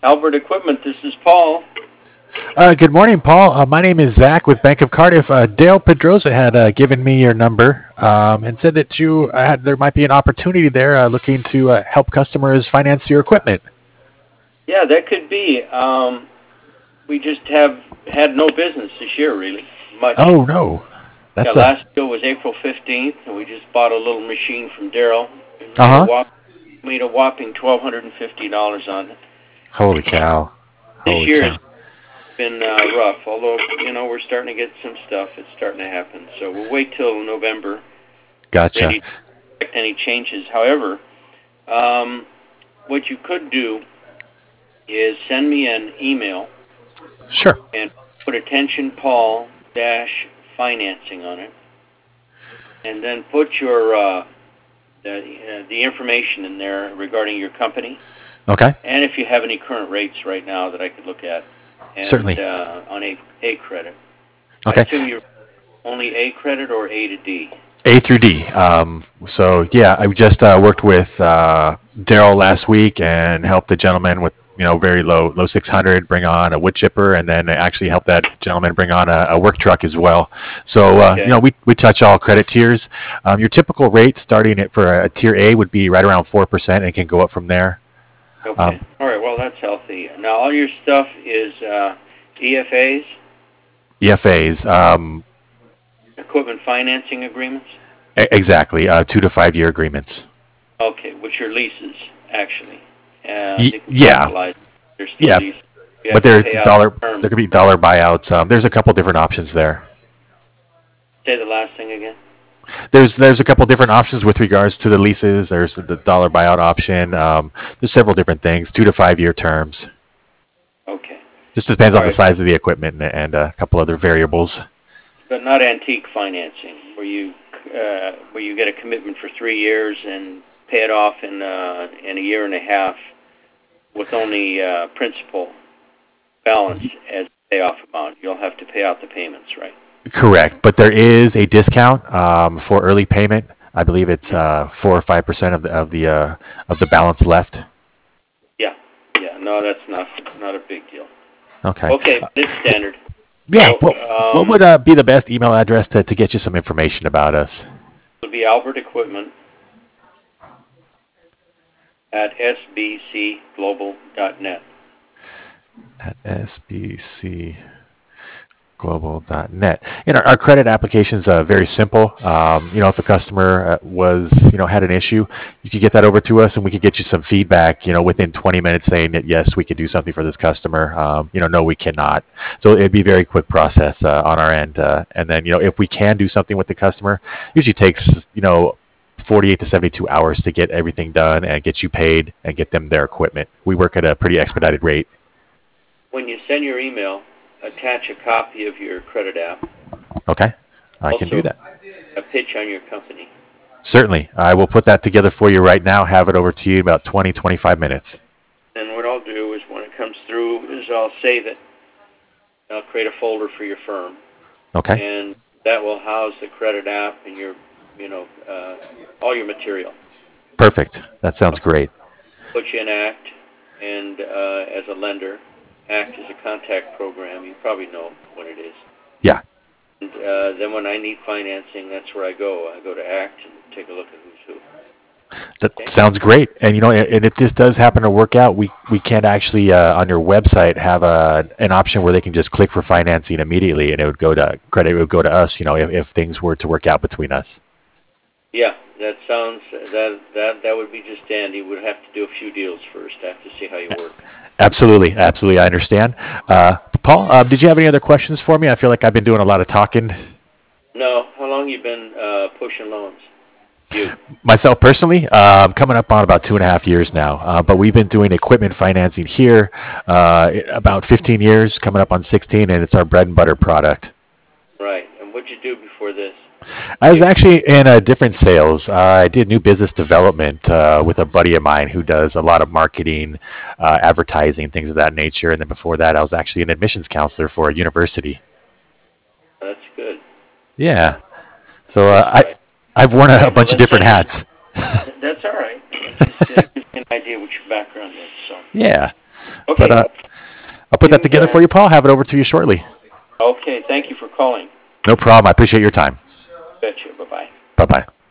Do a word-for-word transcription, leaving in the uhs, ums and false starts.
Albert Equipment, this is Paul. Uh, good morning, Paul. Uh, my name is Zach with Bank of Cardiff. Uh, Dale Pedrosa had uh, given me your number um, and said that you uh, had, there might be an opportunity there uh, looking to uh, help customers finance your equipment. Yeah, that could be. Um, we just have had no business this year, really. Much. Oh, no. That's yeah, a... last year was April fifteenth, and we just bought a little machine from Daryl. Uh-huh. Whop- made a whopping twelve hundred fifty dollars on it. Holy cow. Holy this year cow. has been uh, rough, although, you know, we're starting to get some stuff. It's starting to happen. So we'll wait till November. Gotcha. Ready to expect any changes. However, um, what you could do is send me an email. Sure. And put attention Paul dash financing on it. And then put your uh, the, uh, the information in there regarding your company. Okay. And if you have any current rates right now that I could look at. And, Certainly. Uh, on A, A credit. Okay. I assume you're only A credit or A to D? A through D. Um, so, yeah, I just uh, worked with uh, Daryl last week and helped the gentleman with, you know, very low, low six hundred bring on a wood chipper, and then actually helped that gentleman bring on a, a work truck as well. So, uh, Okay. you know, we, we touch all credit tiers. Um, your typical rate starting at for a tier A would be right around four percent and can go up from there. Okay. Um, All right. Well, that's healthy. Now, all your stuff is uh, E F As, E F As, um, equipment financing agreements. e- exactly, uh, two to five year agreements. Okay, which are leases, actually. Uh, Y- they can yeah. capitalize. They're still Yeah, leases. You have but to they're pay out dollar. term. There could be dollar buyouts. Um, there's a couple different options there. Say the last thing again. There's there's a couple different options with regards to the leases. There's the dollar buyout option. Um, there's several different things, two to five year terms. Okay. Just depends All on the right. size of the equipment and, and a couple other variables. But not antique financing, where you uh, where you get a commitment for three years and pay it off in uh, in a year and a half with only uh, principal balance as payoff amount. You'll have to pay out the payments, right? Correct, but there is a discount um, for early payment. I believe it's uh, four or five percent of the of the uh, of the balance left. Yeah. Yeah. No, that's not not a big deal. Okay. Okay, it's standard. Yeah. So, What, um, what would uh, be the best email address to, to get you some information about us? It would be Albert Equipment at s b c global dot net. At s b c global dot net. And our, our credit application is uh, very simple. Um, you know, if a customer uh, was, you know, had an issue, you could get that over to us, and we could get you some feedback, you know, within twenty minutes, saying that yes, we could do something for this customer. Um, you know, no, we cannot. So it'd be a very quick process uh, on our end. Uh, and then, you know, if we can do something with the customer, usually takes, you know, forty-eight to seventy-two hours to get everything done and get you paid and get them their equipment. We work at a pretty expedited rate. When you send your email, attach a copy of your credit app, Okay, I can Also- do that. a pitch on your company. Certainly. I will put that together for you right now, have it over to you in about twenty, twenty-five minutes. And what I'll do is when it comes through is I'll save it. I'll create a folder for your firm, Okay? and that will house the credit app and your, you know, uh, all your material. Perfect. That sounds great. Put you in ACT, and uh, as a lender, ACT is a contact program. You probably know what it is. Yeah. And uh, then when I need financing, that's where I go. I go to ACT and take a look at who's who. That sounds great. And, you know, and if this does happen to work out, we, we can actually, uh, on your website, have a, an option where they can just click for financing immediately, and it would go to credit, it would go to us, you know, if, if things were to work out between us. Yeah, that sounds that that that would be just dandy. We'd have to do a few deals first. I have to see how you work. Absolutely. Absolutely. I understand. Uh, Paul, uh, did you have any other questions for me? I feel like I've been doing a lot of talking. No, how long you been uh, pushing loans? You. Myself personally, uh, I'm coming up on about two and a half years now, uh, but we've been doing equipment financing here uh, about fifteen years, coming up on sixteen, and it's our bread and butter product. Right. And what'd you do before this? I was actually in uh, different sales. Uh, I did new business development uh, with a buddy of mine who does a lot of marketing, uh, advertising, things of that nature. And then before that, I was actually an admissions counselor for a university. That's good. Yeah. So uh, I, I've worn a, a bunch of different hats. That's all right. Just uh, gives me an idea what your background is. So. Yeah. Okay. But uh, I'll put that You, together uh, for you, Paul. Have it over to you shortly. Okay. Thank you for calling. No problem. I appreciate your time. Betcha. Bye bye. Bye bye.